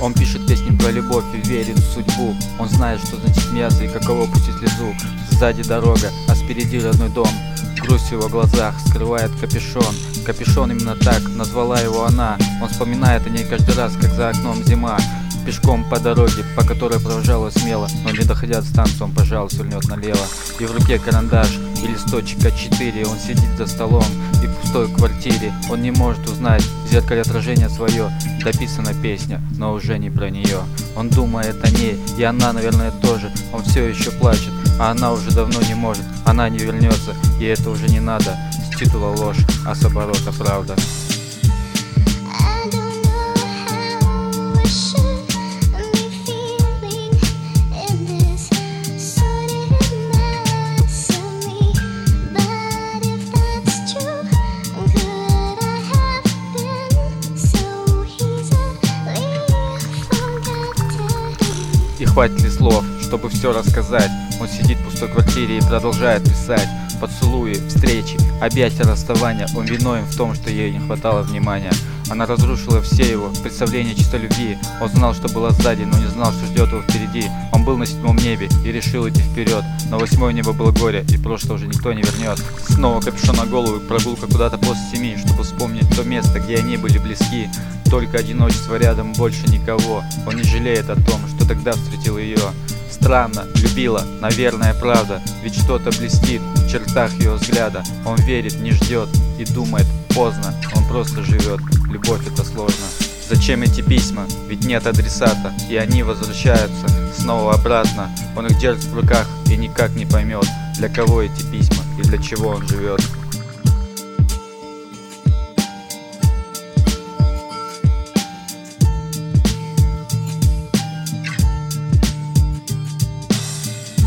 Он пишет песни про любовь и верит в судьбу. Он знает, что значит смеяться и каково пустить слезу. Сзади дорога, а спереди родной дом. Грусть в его глазах скрывает капюшон. Капюшон именно так назвала его она. Он вспоминает о ней каждый раз, как за окном зима. Пешком по дороге, по которой провожала смело. Но не доходя до станции, он, пожалуй, свернет налево. И в руке карандаш и листочек А4. Он сидит за столом и в пустой квартире. Он не может узнать в зеркале отражение свое. Дописана песня, но уже не про нее. Он думает о ней, и она, наверное, тоже. Он все еще плачет, а она уже давно не может. Она не вернется, и это уже не надо. С титула ложь, а с оборота правда. И хватит ли слов, чтобы все рассказать? Он сидит в пустой квартире и продолжает писать. Поцелуи, встречи, объятия, расставания. Он виновен в том, что ей не хватало внимания. Она разрушила все его представления чистой любви. Он знал, что было сзади, но не знал, что ждет его впереди. Он был на 7-м небе и решил идти вперед. Но 8-е небо было горе, и прошлое уже никто не вернет. Снова капюшон на голову, прогулка куда-то после 7, чтобы вспомнить то место, где они были близки. Только одиночество рядом, больше никого. Он не жалеет о том, что тогда встретил ее. Странно, любила, наверное, правда. Ведь что-то блестит в чертах ее взгляда. Он верит, не ждет и думает, поздно. Он просто живет, любовь это сложно. Зачем эти письма? Ведь нет адресата. И они возвращаются снова обратно. Он их держит в руках и никак не поймет, для кого эти письма и для чего он живет.